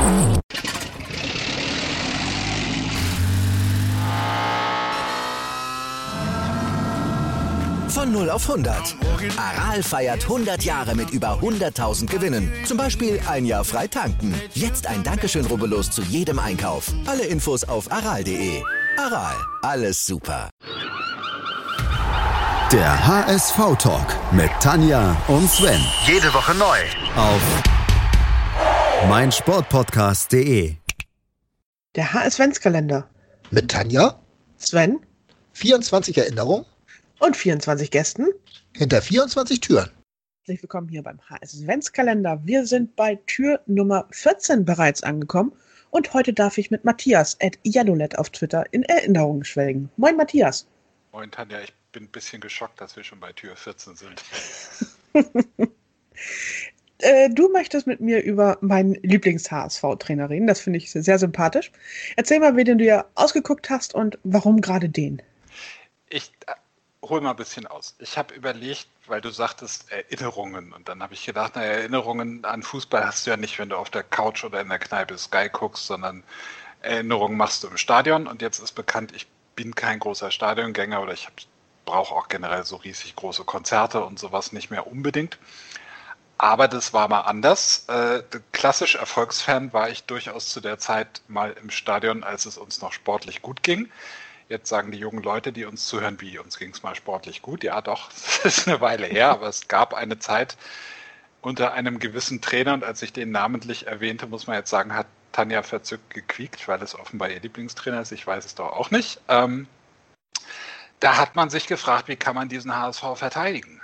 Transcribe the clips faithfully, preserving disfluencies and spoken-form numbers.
Von null auf hundert. Aral feiert hundert Jahre mit über hunderttausend Gewinnen. Zum Beispiel ein Jahr frei tanken. Jetzt ein Dankeschön, rubbellos zu jedem Einkauf. Alle Infos auf aral punkt de. Aral, alles super. Der H S V-Talk mit Tanja und Sven. Jede Woche neu. Auf meinsportpodcast punkt de. Der H S-Ventskalender. Mit Tanja, Sven vierundzwanzig Erinnerungen und vierundzwanzig Gästen. hinter vierundzwanzig Türen. Herzlich willkommen hier beim H S-Ventskalender. Wir sind bei Tür Nummer vierzehn bereits angekommen und heute darf ich mit Matthias at Jadolet auf Twitter in Erinnerungen schwelgen. Moin Matthias. Moin Tanja, ich bin ein bisschen geschockt, dass wir schon bei Tür vierzehn sind. äh, du möchtest mit mir über meinen Lieblings-H S V-Trainer reden. Das finde ich sehr sympathisch. Erzähl mal, wen du dir ausgeguckt hast und warum gerade den. Ich äh, hol mal ein bisschen aus. Ich habe überlegt, weil du sagtest Erinnerungen und dann habe ich gedacht, na, Erinnerungen an Fußball hast du ja nicht, wenn du auf der Couch oder in der Kneipe Sky guckst, sondern Erinnerungen machst du im Stadion und jetzt ist bekannt, ich bin kein großer Stadiongänger oder ich brauche auch generell so riesig große Konzerte und sowas nicht mehr unbedingt. Aber das war mal anders. Äh, klassisch Erfolgsfan war ich durchaus zu der Zeit mal im Stadion, als es uns noch sportlich gut ging. Jetzt sagen die jungen Leute, die uns zuhören, wie uns ging es mal sportlich gut. Ja doch, das ist eine Weile her, aber es gab eine Zeit unter einem gewissen Trainer und als ich den namentlich erwähnte, muss man jetzt sagen, hat Tanja verzückt gequiekt, weil es offenbar ihr Lieblingstrainer ist. Ich weiß es doch auch nicht. Ähm, da hat man sich gefragt, wie kann man diesen H S V verteidigen?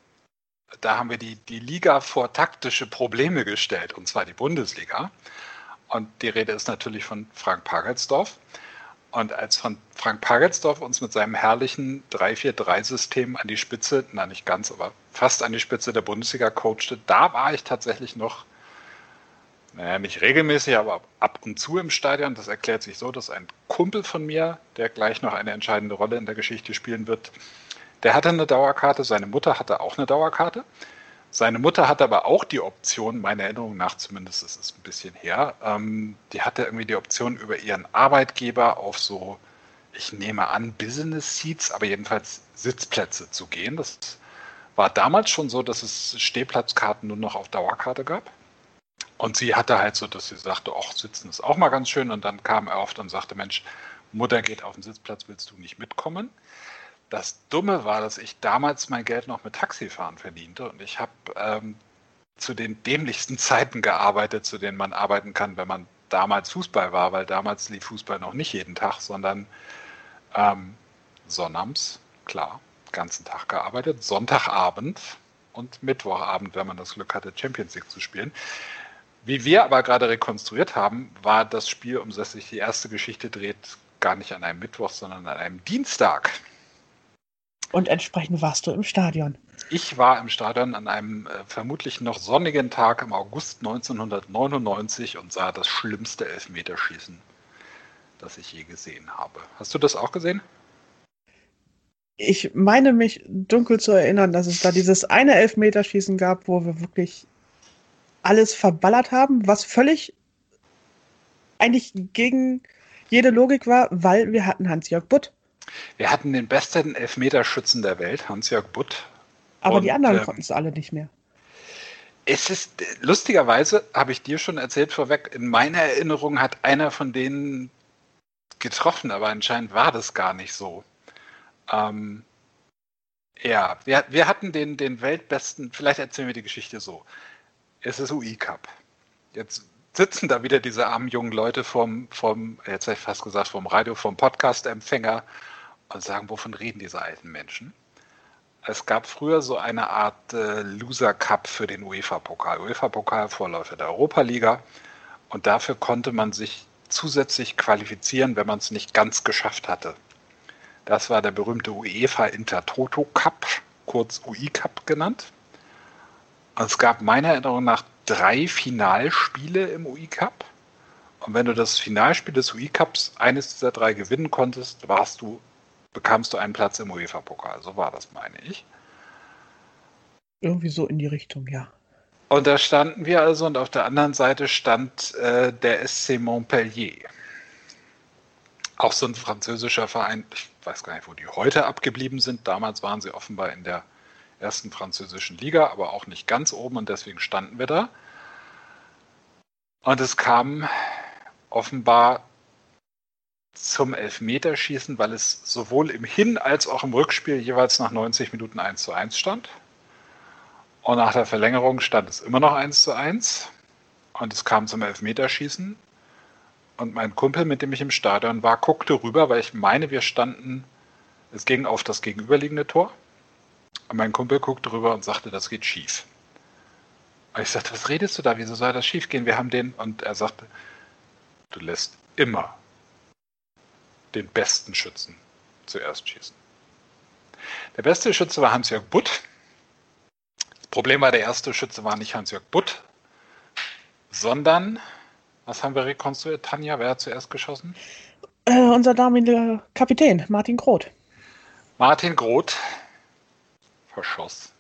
Da haben wir die, die Liga vor taktische Probleme gestellt, und zwar die Bundesliga. Und die Rede ist natürlich von Frank Pagelsdorf. Und als von Frank Pagelsdorf uns mit seinem herrlichen drei vier drei System an die Spitze, na nicht ganz, aber fast an die Spitze der Bundesliga coachte, da war ich tatsächlich noch, naja, nicht regelmäßig, aber ab und zu im Stadion. Das erklärt sich so, dass ein Kumpel von mir, der gleich noch eine entscheidende Rolle in der Geschichte spielen wird, der hatte eine Dauerkarte, seine Mutter hatte auch eine Dauerkarte. Seine Mutter hatte aber auch die Option, meiner Erinnerung nach zumindest, das ist ein bisschen her, ähm, die hatte irgendwie die Option über ihren Arbeitgeber auf so, ich nehme an, Business Seats, aber jedenfalls Sitzplätze zu gehen. Das war damals schon so, dass es Stehplatzkarten nur noch auf Dauerkarte gab. Und sie hatte halt so, dass sie sagte, ach, sitzen ist auch mal ganz schön. Und dann kam er oft und sagte, Mensch, Mutter geht auf den Sitzplatz, willst du nicht mitkommen? Das Dumme war, dass ich damals mein Geld noch mit Taxifahren verdiente und ich habe ähm, zu den dämlichsten Zeiten gearbeitet, zu denen man arbeiten kann, wenn man damals Fußball war, weil damals lief Fußball noch nicht jeden Tag, sondern ähm, sonnabends, klar, ganzen Tag gearbeitet, Sonntagabend und Mittwochabend, wenn man das Glück hatte, Champions League zu spielen. Wie wir aber gerade rekonstruiert haben, war das Spiel, um das sich die erste Geschichte dreht, gar nicht an einem Mittwoch, sondern an einem Dienstag. Und entsprechend warst du im Stadion. Ich war im Stadion an einem äh, vermutlich noch sonnigen Tag im August neunzehnhundertneunundneunzig und sah das schlimmste Elfmeterschießen, das ich je gesehen habe. Hast du das auch gesehen? Ich meine mich dunkel zu erinnern, dass es da dieses eine Elfmeterschießen gab, wo wir wirklich alles verballert haben, was völlig eigentlich gegen jede Logik war, weil wir hatten Hans-Jörg Butt. Wir hatten den besten Elfmeterschützen der Welt, Hans-Jörg Butt. Aber und, die anderen ähm, konnten es alle nicht mehr. Es ist, lustigerweise, habe ich dir schon erzählt vorweg, in meiner Erinnerung hat einer von denen getroffen, aber anscheinend war das gar nicht so. Ähm, ja, wir, wir hatten den, den weltbesten, vielleicht erzählen wir die Geschichte so. Es ist U I-Cup. Jetzt sitzen da wieder diese armen jungen Leute vom, vom jetzt habe ich fast gesagt, vom Radio, vom Podcast-Empfänger und sagen, wovon reden diese alten Menschen? Es gab früher so eine Art äh, Loser-Cup für den UEFA-Pokal. UEFA-Pokal, Vorläufer der Europa-Liga. Und dafür konnte man sich zusätzlich qualifizieren, wenn man es nicht ganz geschafft hatte. Das war der berühmte UEFA Intertoto Cup, kurz U I-Cup genannt. Und es gab meiner Erinnerung nach drei Finalspiele im U I-Cup. Und wenn du das Finalspiel des U I-Cups, eines dieser drei gewinnen konntest, warst du, bekamst du einen Platz im UEFA-Pokal. So war das, meine ich. Irgendwie so in die Richtung, ja. Und da standen wir also und auf der anderen Seite stand äh, der S C Montpellier. Auch so ein französischer Verein, ich weiß gar nicht, wo die heute abgeblieben sind. Damals waren sie offenbar in der ersten französischen Liga, aber auch nicht ganz oben und deswegen standen wir da. Und es kam offenbar zum Elfmeterschießen, weil es sowohl im Hin- als auch im Rückspiel jeweils nach neunzig Minuten eins zu eins stand. Und nach der Verlängerung stand es immer noch eins zu eins. Und es kam zum Elfmeterschießen. Und mein Kumpel, mit dem ich im Stadion war, guckte rüber, weil ich meine, wir standen, es ging auf das gegenüberliegende Tor. Und mein Kumpel guckte rüber und sagte, das geht schief. Und ich sagte, was redest du da? Wieso soll das schief gehen? Wir haben den. Und er sagte, du lässt immer den besten Schützen zuerst schießen. Der beste Schütze war Hans-Jörg Butt. Das Problem war, der erste Schütze war nicht Hans-Jörg Butt, sondern, was haben wir rekonstruiert, Tanja? Wer hat zuerst geschossen? Äh, unser damaliger Kapitän, Martin Groth. Martin Groth verschoss.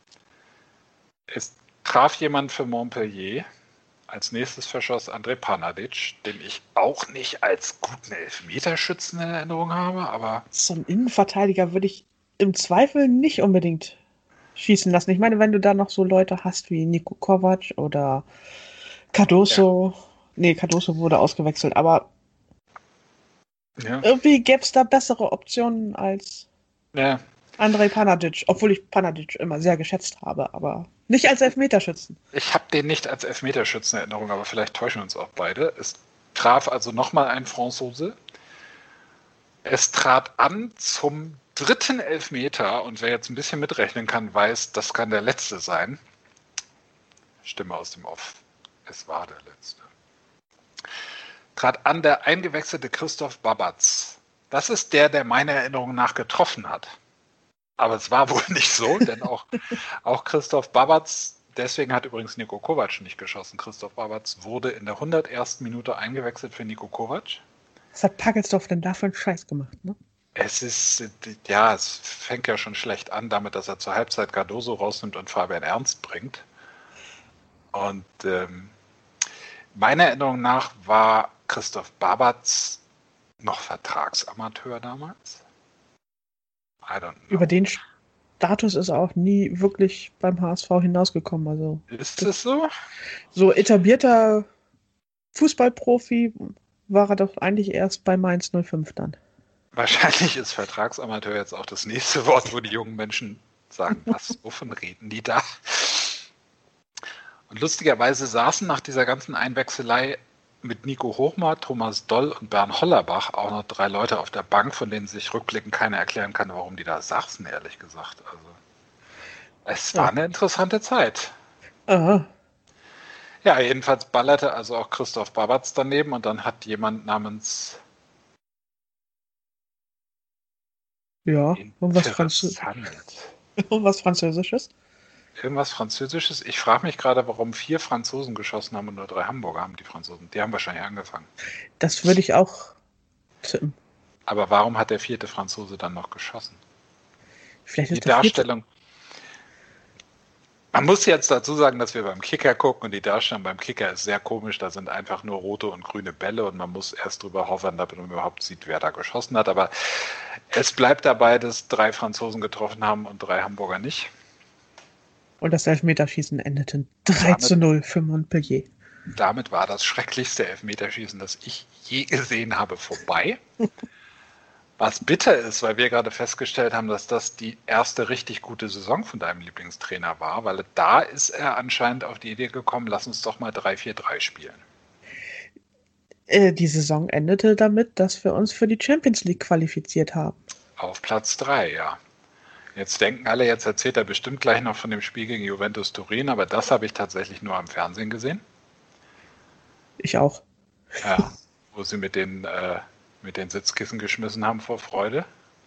Es traf jemand für Montpellier. Als nächstes verschoss Andrej Panadic, den ich auch nicht als guten Elfmeterschützen in Erinnerung habe, aber... So ein Innenverteidiger würde ich im Zweifel nicht unbedingt schießen lassen. Ich meine, wenn du da noch so Leute hast wie Niko Kovac oder Cardoso... Ja. Nee, Cardoso wurde ausgewechselt, aber ja. Irgendwie gäbe es da bessere Optionen als ja. Andrej Panadic, obwohl ich Panadic immer sehr geschätzt habe, aber nicht als Elfmeterschützen. Ich habe den nicht als Elfmeterschützen in Erinnerung, aber vielleicht täuschen wir uns auch beide. Es traf also nochmal ein Franzose. Es trat an zum dritten Elfmeter und wer jetzt ein bisschen mitrechnen kann, weiß, das kann der letzte sein. Stimme aus dem Off. Es war der letzte. Trat an der eingewechselte Christoph Babatz. Das ist der, der meiner Erinnerung nach getroffen hat. Aber es war wohl nicht so, denn auch, auch Christoph Babatz, deswegen hat übrigens Niko Kovac nicht geschossen. Christoph Babatz wurde in der hundertersten Minute eingewechselt für Niko Kovac. Was hat Pagelsdorf denn da für einen Scheiß gemacht, ne? Es ist, ja, es fängt ja schon schlecht an, damit, dass er zur Halbzeit Cardoso rausnimmt und Fabian Ernst bringt. Und ähm, meiner Erinnerung nach war Christoph Babatz noch Vertragsamateur damals. I don't know. Über den Status ist er auch nie wirklich beim H S V hinausgekommen. Also ist das so? So etablierter Fußballprofi war er doch eigentlich erst bei Mainz null fünf dann. Wahrscheinlich ist Vertragsamateur jetzt auch das nächste Wort, wo die jungen Menschen sagen, was, wovon reden die da? Und lustigerweise saßen nach dieser ganzen Einwechselei mit Nico Hochmar, Thomas Doll und Bernd Hollerbach auch noch drei Leute auf der Bank, von denen sich rückblickend keiner erklären kann, warum die da saßen, ehrlich gesagt. Also es war ja eine interessante Zeit. Aha. Ja, jedenfalls ballerte also auch Christoph Babatz daneben und dann hat jemand namens ja, irgendwas, Französ- irgendwas Französisches. Irgendwas Französisches. Ich frage mich gerade, warum vier Franzosen geschossen haben und nur drei Hamburger haben die Franzosen. Die haben wahrscheinlich angefangen. Das würde ich auch tippen. Aber warum hat der vierte Franzose dann noch geschossen? Vielleicht ist die Darstellung. Man muss jetzt dazu sagen, dass wir beim Kicker gucken und die Darstellung beim Kicker ist sehr komisch. Da sind einfach nur rote und grüne Bälle und man muss erst drüber hovern, damit man überhaupt sieht, wer da geschossen hat. Aber es bleibt dabei, dass drei Franzosen getroffen haben und drei Hamburger nicht. Und das Elfmeterschießen endete drei zu null für Montpellier. Damit war das schrecklichste Elfmeterschießen, das ich je gesehen habe, vorbei. Was bitter ist, weil wir gerade festgestellt haben, dass das die erste richtig gute Saison von deinem Lieblingstrainer war, weil da ist er anscheinend auf die Idee gekommen, lass uns doch mal drei vier drei spielen. Äh, die Saison endete damit, dass wir uns für die Champions League qualifiziert haben. Auf Platz drei, ja. Jetzt denken alle, jetzt erzählt er bestimmt gleich noch von dem Spiel gegen Juventus Turin, aber das habe ich tatsächlich nur am Fernsehen gesehen. Ich auch. Ja, wo sie mit den, äh, mit den Sitzkissen geschmissen haben vor Freude.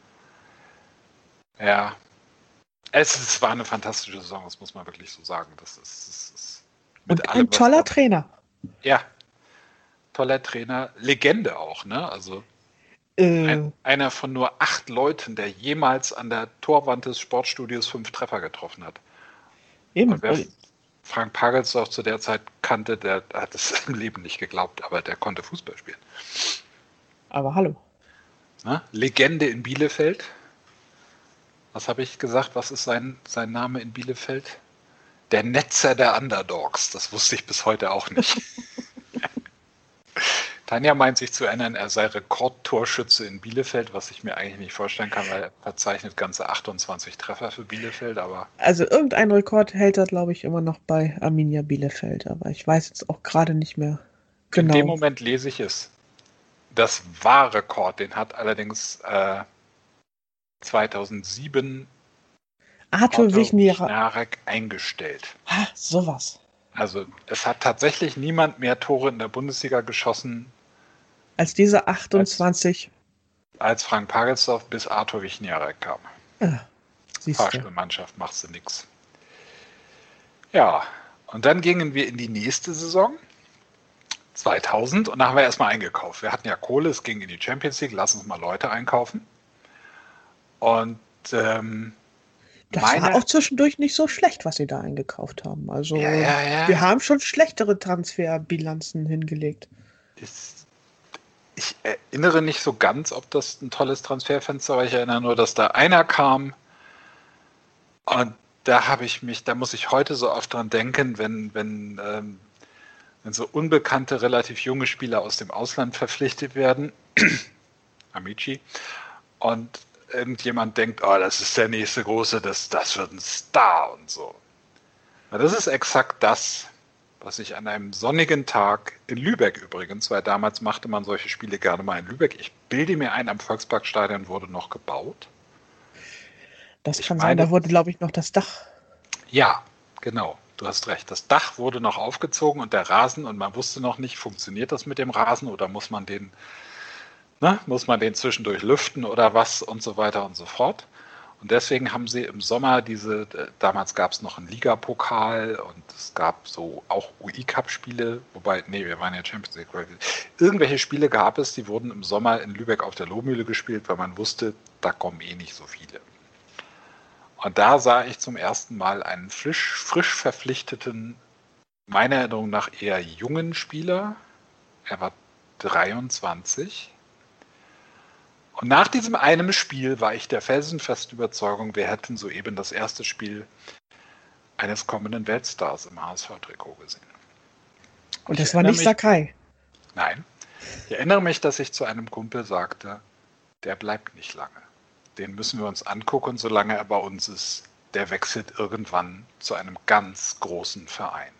Ja, es, es war eine fantastische Saison, das muss man wirklich so sagen. Das ist, das ist mit Und allem, ein toller da, Trainer. Ja, toller Trainer, Legende auch, ne? Also Äh, ein, einer von nur acht Leuten, der jemals an der Torwand des Sportstudios fünf Treffer getroffen hat. eben. Und wer, Frank Pagelsdorf zu der Zeit kannte, der hat es im Leben nicht geglaubt, aber der konnte Fußball spielen. Aber hallo. Na, Legende in Bielefeld. Was habe ich gesagt? Was ist sein, sein Name in Bielefeld? Der Netzer der Underdogs. Das wusste ich bis heute auch nicht. Tanja meint sich zu erinnern, er sei Rekordtorschütze in Bielefeld, was ich mir eigentlich nicht vorstellen kann, weil er verzeichnet ganze achtundzwanzig Treffer für Bielefeld. Aber Also irgendein Rekord hält er, glaube ich, immer noch bei Arminia Bielefeld. Aber ich weiß jetzt auch gerade nicht mehr genau. In dem Moment lese ich es. Das war Rekord, den hat allerdings äh, zweitausendsieben Arthur Wichniarek eingestellt. Ah, sowas. Also es hat tatsächlich niemand mehr Tore in der Bundesliga geschossen als diese achtundzwanzig. Als, als Frank Pagelsdorf bis Arthur Wichniarek kam. Ja, Fahrspielmannschaft, machst du nix. Ja, und dann gingen wir in die nächste Saison. zweitausend und da haben wir erstmal eingekauft. Wir hatten ja Kohle, es ging in die Champions League, lass uns mal Leute einkaufen. Und ähm, das meine, war auch zwischendurch nicht so schlecht, was sie da eingekauft haben. Also ja, ja, ja. wir haben schon schlechtere Transferbilanzen hingelegt. Das, ich erinnere nicht so ganz, ob das ein tolles Transferfenster war. Ich erinnere nur, dass da einer kam und da habe ich mich, da muss ich heute so oft dran denken, wenn, wenn ähm, wenn so unbekannte, relativ junge Spieler aus dem Ausland verpflichtet werden, Amici, und irgendjemand denkt, oh, das ist der nächste Große, das, das wird ein Star und so. Na, das ist exakt das, was ich an einem sonnigen Tag in Lübeck übrigens, weil damals machte man solche Spiele gerne mal in Lübeck. Ich bilde mir ein, am Volksparkstadion wurde noch gebaut. Das ich kann meine, sein, da wurde, glaube ich, noch das Dach. Ja, genau. Du hast recht. Das Dach wurde noch aufgezogen und der Rasen, und man wusste noch nicht, funktioniert das mit dem Rasen oder muss man den, ne, muss man den zwischendurch lüften oder was und so weiter und so fort. Und deswegen haben sie im Sommer diese, damals gab es noch einen Ligapokal und es gab so auch U I-Cup-Spiele, wobei, nee, wir waren ja Champions League. Irgendwelche Spiele gab es, die wurden im Sommer in Lübeck auf der Lohmühle gespielt, weil man wusste, da kommen eh nicht so viele. Und da sah ich zum ersten Mal einen frisch, frisch verpflichteten, meiner Erinnerung nach eher jungen Spieler. Er war dreiundzwanzig. Und nach diesem einen Spiel war ich der felsenfesten Überzeugung, wir hätten soeben das erste Spiel eines kommenden Weltstars im H S V-Trikot gesehen. Und das war nicht mich, Sakai? Nein. Ich erinnere mich, dass ich zu einem Kumpel sagte, der bleibt nicht lange. Den müssen wir uns angucken, solange er bei uns ist. Der wechselt irgendwann zu einem ganz großen Verein.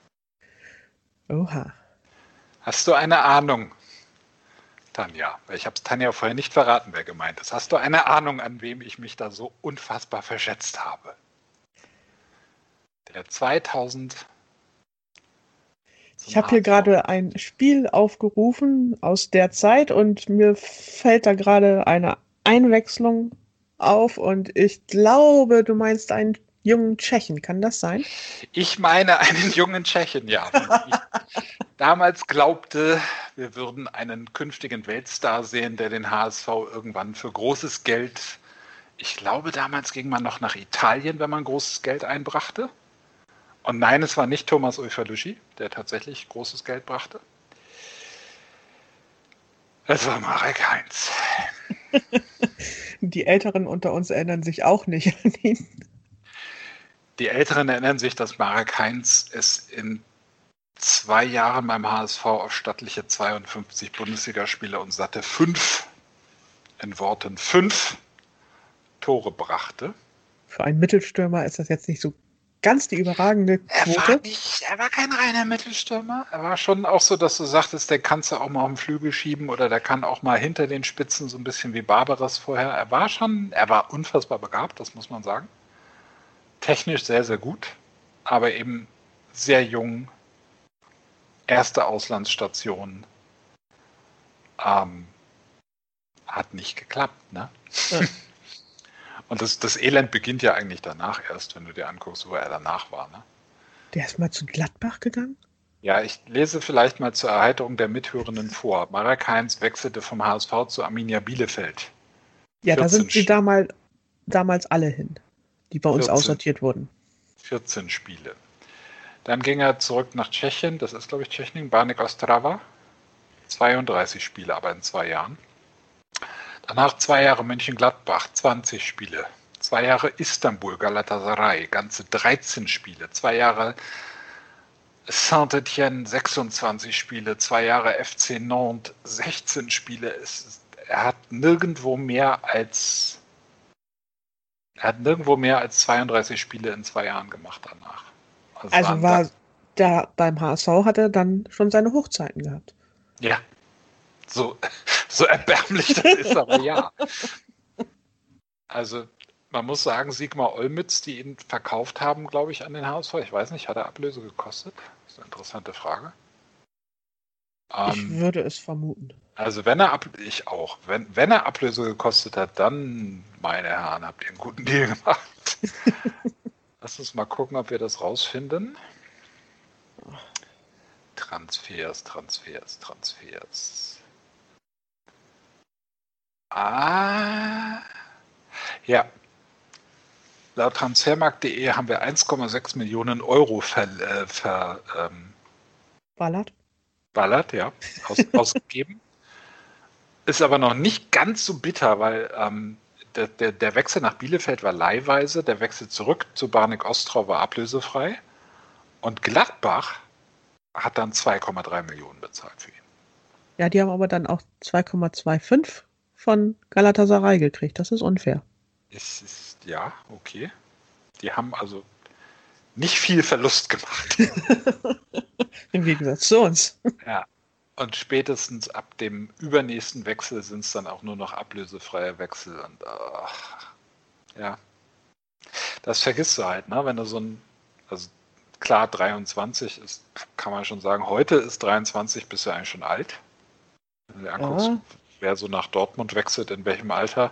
Oha. Hast du eine Ahnung, Tanja? Ich habe es Tanja vorher nicht verraten, wer gemeint ist. Hast du eine Ahnung, an wem ich mich da so unfassbar verschätzt habe? Der zweitausend. Ich habe hier gerade ein Spiel aufgerufen aus der Zeit und mir fällt da gerade eine Einwechslung auf und ich glaube, du meinst einen jungen Tschechen. Kann das sein? Ich meine einen jungen Tschechen, ja. Ich damals glaubte, wir würden einen künftigen Weltstar sehen, der den H S V irgendwann für großes Geld, ich glaube, damals ging man noch nach Italien, wenn man großes Geld einbrachte. Und nein, es war nicht Thomas Ufalüschi, der tatsächlich großes Geld brachte. Es war Marek Heinz. Die Älteren unter uns erinnern sich auch nicht an ihn. Die Älteren erinnern sich, dass Marek Heinz es in zwei Jahren beim H S V auf stattliche zweiundfünfzig Bundesligaspiele und satte fünf, in Worten fünf, Tore brachte. Für einen Mittelstürmer ist das jetzt nicht so ganz die überragende Quote. Er war, nicht, er war kein reiner Mittelstürmer. Er war schon auch so, dass du sagtest, der kannst du auch mal auf den Flügel schieben oder der kann auch mal hinter den Spitzen, so ein bisschen wie Barbaras vorher. Er war schon, er war unfassbar begabt, das muss man sagen. Technisch sehr, sehr gut, aber eben sehr jung. Erste Auslandsstation. Ähm, hat nicht geklappt, ne? Ja. Und das, das Elend beginnt ja eigentlich danach erst, wenn du dir anguckst, wo er danach war. Ne? Der ist mal zu Gladbach gegangen? Ja, ich lese vielleicht mal zur Erheiterung der Mithörenden vor. Marek Heinz wechselte vom H S V zu Arminia Bielefeld. Ja, da sind sie damals, damals alle hin, die bei uns vierzehn aussortiert wurden. vierzehn Spiele. Dann ging er zurück nach Tschechien, das ist glaube ich Tschechien, Baník Ostrava. zweiunddreißig Spiele, aber in zwei Jahren. Danach zwei Jahre Mönchengladbach, zwanzig Spiele. Zwei Jahre Istanbul, Galatasaray, ganze dreizehn Spiele. Zwei Jahre Saint-Étienne, sechsundzwanzig Spiele. Zwei Jahre F C Nantes, sechzehn Spiele. Es ist, er hat nirgendwo mehr als er hat nirgendwo mehr als zweiunddreißig Spiele in zwei Jahren gemacht danach. Also, Also war da beim H S V hat er dann schon seine Hochzeiten gehabt. Ja, so, so erbärmlich das ist, aber ja. Also man muss sagen, Sigmar Olmütz, die ihn verkauft haben, glaube ich, an den H S V. Ich weiß nicht, hat er Ablöse gekostet? Das ist eine interessante Frage. Ich Ähm, würde es vermuten. also wenn er Ab ich auch, wenn, wenn er Ablöse gekostet hat, dann, meine Herren, habt ihr einen guten Deal gemacht. Lass uns mal gucken, ob wir das rausfinden. Transfers, Transfers, Transfers. Ah, ja. Laut transfermarkt punkt de haben wir eins Komma sechs Millionen Euro ver, äh, ver, ähm, Ballert? ballert, ja, aus, ausgegeben. Ist aber noch nicht ganz so bitter, weil ähm, der, der, der Wechsel nach Bielefeld war leihweise, der Wechsel zurück zu Baník Ostrava war ablösefrei und Gladbach hat dann zwei Komma drei Millionen bezahlt für ihn. Ja, die haben aber dann auch zwei Komma fünfundzwanzig von Galatasaray gekriegt. Das ist unfair. Es ist, ja, okay. Die haben also nicht viel Verlust gemacht. Im Gegensatz zu uns. Ja. Und spätestens ab dem übernächsten Wechsel sind es dann auch nur noch ablösefreie Wechsel. Und ach, ja. Das vergisst du halt, ne? Wenn du so ein, also klar, dreiundzwanzig ist, kann man schon sagen, heute ist dreiundzwanzig, bist du eigentlich schon alt. Wenn du dir anguckst, Ja. wer so nach Dortmund wechselt, in welchem Alter.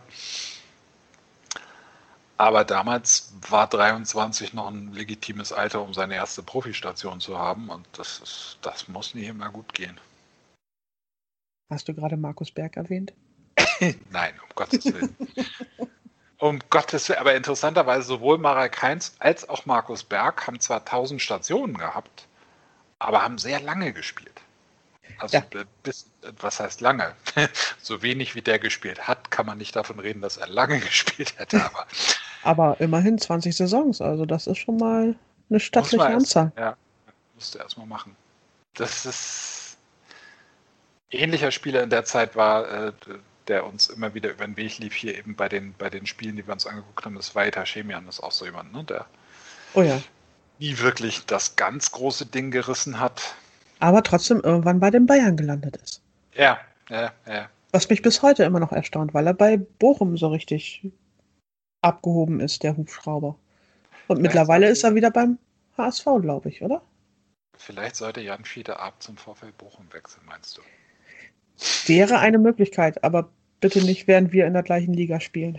Aber damals war dreiundzwanzig noch ein legitimes Alter, um seine erste Profistation zu haben. Und das ist, das muss nicht immer gut gehen. Hast du gerade Markus Berg erwähnt? Nein, um Gottes Willen. Um Gottes Willen. Aber interessanterweise sowohl Marek Heinz als auch Markus Berg haben zwar tausend Stationen gehabt, aber haben sehr lange gespielt. Also Ja. bis, was heißt lange? So wenig wie der gespielt hat, kann man nicht davon reden, dass er lange gespielt hätte. Aber Aber immerhin zwanzig Saisons. Also das ist schon mal eine muss stattliche man erst, Anzahl. ja, musste erst mal machen. Das ist ähnlicher Spieler in der Zeit war, äh, der uns immer wieder über den Weg lief, hier eben bei den, bei den Spielen, die wir uns angeguckt haben, das Vahid Haschemian, das ist auch so jemand, ne, der Oh ja. nie wirklich das ganz große Ding gerissen hat. Aber trotzdem irgendwann bei den Bayern gelandet ist. Ja, ja, ja. Was mich bis heute immer noch erstaunt, weil er bei Bochum so richtig abgehoben ist, der Hubschrauber. Und mittlerweile sollte- ist er wieder beim H S V, glaube ich, oder? Vielleicht sollte Jan Fiete Ab zum VfL Bochum wechseln, meinst du? Wäre eine Möglichkeit, aber bitte nicht, während wir in der gleichen Liga spielen.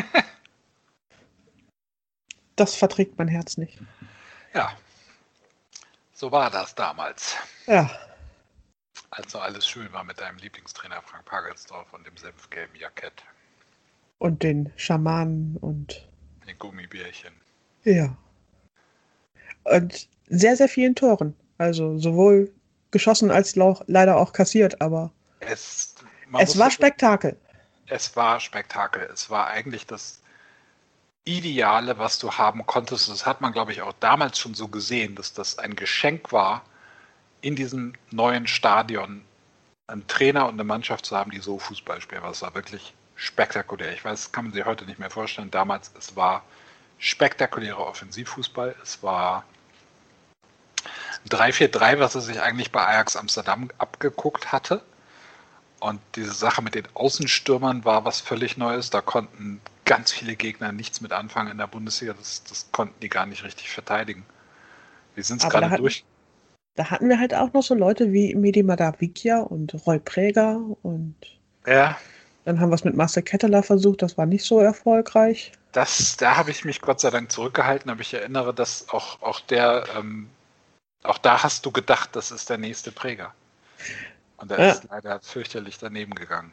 Das verträgt mein Herz nicht. Ja, so war das damals. Ja, Als noch alles schön war mit deinem Lieblingstrainer Frank Pagelsdorf und dem senfgelben Jackett, und den Schamanen und den Gummibärchen. ja. Und sehr, sehr vielen Toren. Also sowohl geschossen als auch, leider auch kassiert, aber Es, man es muss war das- Spektakel. Es war Spektakel. Es war eigentlich das Ideale, was du haben konntest. Das hat man, glaube ich, auch damals schon so gesehen, dass das ein Geschenk war, in diesem neuen Stadion einen Trainer und eine Mannschaft zu haben, die so Fußball spielen. Das war wirklich spektakulär. Ich weiß, das kann man sich heute nicht mehr vorstellen. Damals, es war spektakulärer Offensivfußball. Es war drei vier drei, was er sich eigentlich bei Ajax Amsterdam abgeguckt hatte. Und diese Sache mit den Außenstürmern war was völlig Neues. Da konnten ganz viele Gegner nichts mit anfangen in der Bundesliga. Das, das konnten die gar nicht richtig verteidigen. Wir sind es Aber da gerade hatten- durch. Da hatten wir halt auch noch so Leute wie Mehdi Madavikia und Roy Präger und Ja, dann haben wir es mit Marcel Ketteler versucht, das war nicht so erfolgreich. das, da habe ich mich Gott sei Dank zurückgehalten, aber ich erinnere, dass auch, auch der, ähm, auch da hast du gedacht, das ist der nächste Präger. Und der Ja. ist leider fürchterlich daneben gegangen.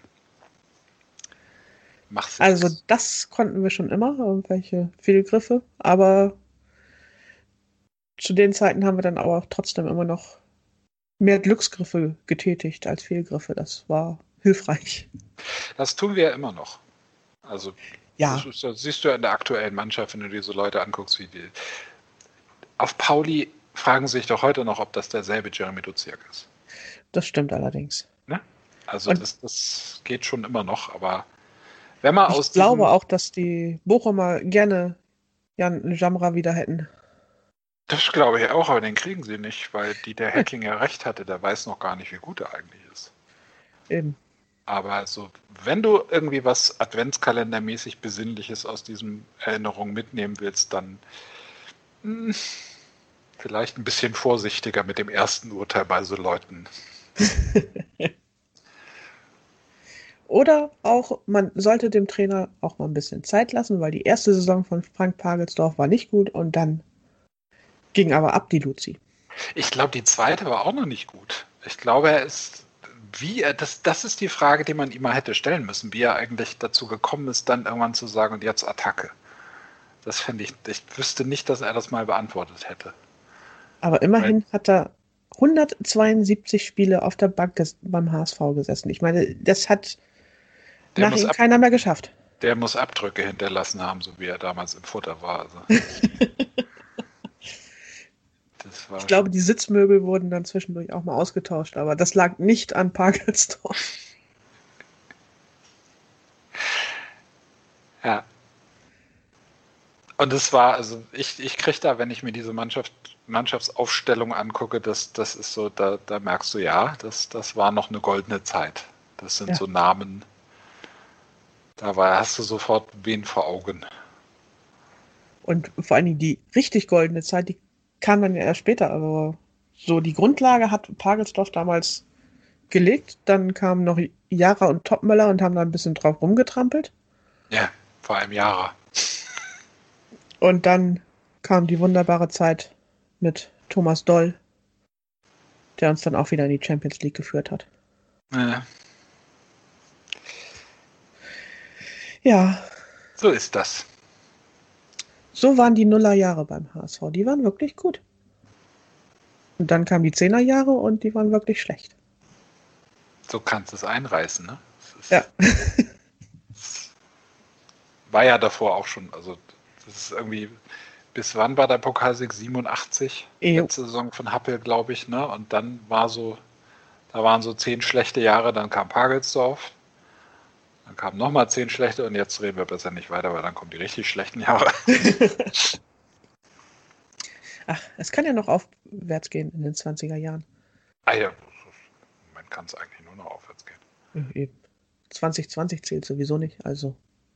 Mach's Also jetzt. das konnten wir schon immer, irgendwelche Fehlgriffe, aber zu den Zeiten haben wir dann aber trotzdem immer noch mehr Glücksgriffe getätigt als Fehlgriffe. Das war hilfreich. Das tun wir ja immer noch. Also Ja. das, ist, das siehst du ja in der aktuellen Mannschaft, wenn du dir so Leute anguckst wie die. Auf Pauli fragen sich doch heute noch, ob das derselbe Jeremy Duziak ist. Das stimmt allerdings. Ne? Also Und- das, das geht schon immer noch, aber wenn man aus Ich glaube diesem, auch, dass die Bochumer gerne Jan Jamra wieder hätten. Das glaube ich auch, aber den kriegen sie nicht, weil die der Hacking ja recht hatte, der weiß noch gar nicht, wie gut er eigentlich ist. Eben. Aber also, wenn du irgendwie was Adventskalendermäßig Besinnliches aus diesen Erinnerungen mitnehmen willst, dann mh, vielleicht ein bisschen vorsichtiger mit dem ersten Urteil bei so Leuten. Oder auch, man sollte dem Trainer auch mal ein bisschen Zeit lassen, weil die erste Saison von Frank Pagelsdorf war nicht gut und dann ging aber ab die Luzi. Ich glaube, die zweite war auch noch nicht gut. Ich glaube, er ist, wie er, das, das ist die Frage, die man ihm mal hätte stellen müssen, wie er eigentlich dazu gekommen ist, dann irgendwann zu sagen, und jetzt Attacke. Das fände ich, ich wüsste nicht, dass er das mal beantwortet hätte. Aber immerhin hat er hundertzweiundsiebzig Spiele auf der Bank ges- beim H S V gesessen. Ich meine, das hat Der nach muss ihm ab- keiner mehr geschafft. Der muss Abdrücke hinterlassen haben, so wie er damals im Futter war. Also. Das war Ich glaube, die Sitzmöbel wurden dann zwischendurch auch mal ausgetauscht, aber das lag nicht an Pagelsdorf. Ja. Und es war, also ich, ich kriege da, wenn ich mir diese Mannschaft, Mannschaftsaufstellung angucke, das, das ist so, da, da merkst du, ja, das, das war noch eine goldene Zeit. Das sind Ja. so Namen, da war, hast du sofort wen vor Augen. Und vor allen Dingen die richtig goldene Zeit, die kam dann ja erst später. Aber so die Grundlage hat Pagelsdorf damals gelegt. Dann kamen noch Jara und Topmöller und haben da ein bisschen drauf rumgetrampelt. Ja, vor allem Jahre. Und dann kam die wunderbare Zeit mit Thomas Doll, der uns dann auch wieder in die Champions League geführt hat. Ja, Ja, so ist das. so waren die Nullerjahre beim H S V. Die waren wirklich gut. Und dann kamen die Zehnerjahre und die waren wirklich schlecht. So kannst du es einreißen, ne? Das ist, Ja. War ja davor auch schon, also das ist irgendwie, bis wann war der Pokalsieg? siebenundachtzig? Jo. Letzte Saison von Happel, glaube ich, ne? Und dann war so, da waren so zehn schlechte Jahre, dann kam Pagelsdorf, dann kamen nochmal zehn schlechte und jetzt reden wir besser nicht weiter, weil dann kommen die richtig schlechten Jahre. Ach, es kann ja noch aufwärts gehen in den zwanziger Jahren. Ah ja, man kann es eigentlich nur noch aufwärts gehen. Ja, eben. zwanzig zwanzig zählt sowieso nicht, also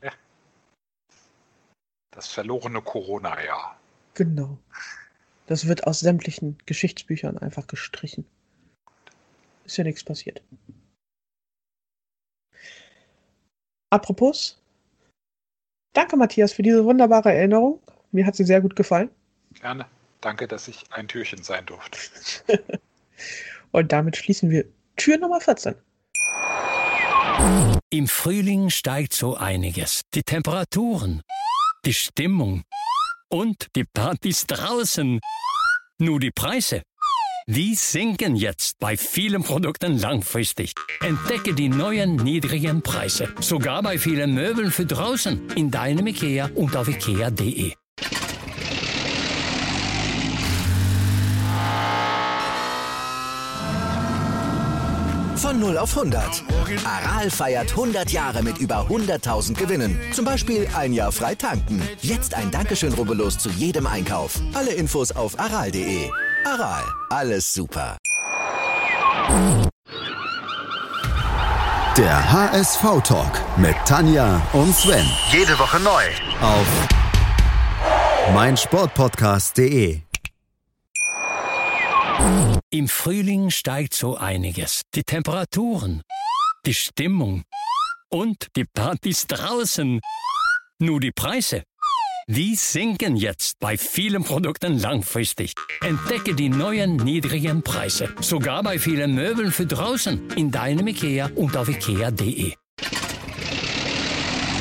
Das verlorene Corona-Jahr. genau. Das wird aus sämtlichen Geschichtsbüchern einfach gestrichen. Ist ja nichts passiert. Apropos, danke Matthias für diese wunderbare Erinnerung. Mir hat sie sehr gut gefallen. Gerne. Danke, dass ich ein Türchen sein durfte. Und damit schließen wir Tür Nummer vierzehn. Im Frühling steigt so einiges. Die Temperaturen, die Stimmung und die Partys draußen. Nur die Preise, die sinken jetzt bei vielen Produkten langfristig. Entdecke die neuen niedrigen Preise, sogar bei vielen Möbeln für draußen in deinem IKEA und auf ikea punkt de. Von null auf hundert. Aral feiert hundert Jahre mit über hunderttausend Gewinnen. Zum Beispiel ein Jahr frei tanken. Jetzt ein Dankeschön, rubbellos zu jedem Einkauf. Alle Infos auf aral punkt de. Aral, alles super. Der H S V-Talk mit Tanja und Sven. Jede Woche neu. Auf meinsportpodcast punkt de. Im Frühling steigt so einiges. Die Temperaturen, die Stimmung und die Partys draußen. Nur die Preise, die sinken jetzt bei vielen Produkten langfristig. Entdecke die neuen niedrigen Preise, sogar bei vielen Möbeln für draußen in deinem IKEA und auf ikea punkt de.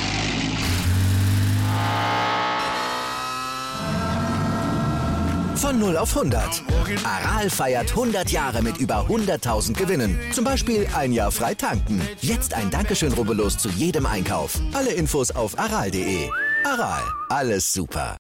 Von null auf hundert. Aral feiert hundert Jahre mit über hunderttausend Gewinnen. Zum Beispiel ein Jahr frei tanken. Jetzt ein Dankeschön, rubbellos zu jedem Einkauf. Alle Infos auf aral punkt de. Aral, alles super.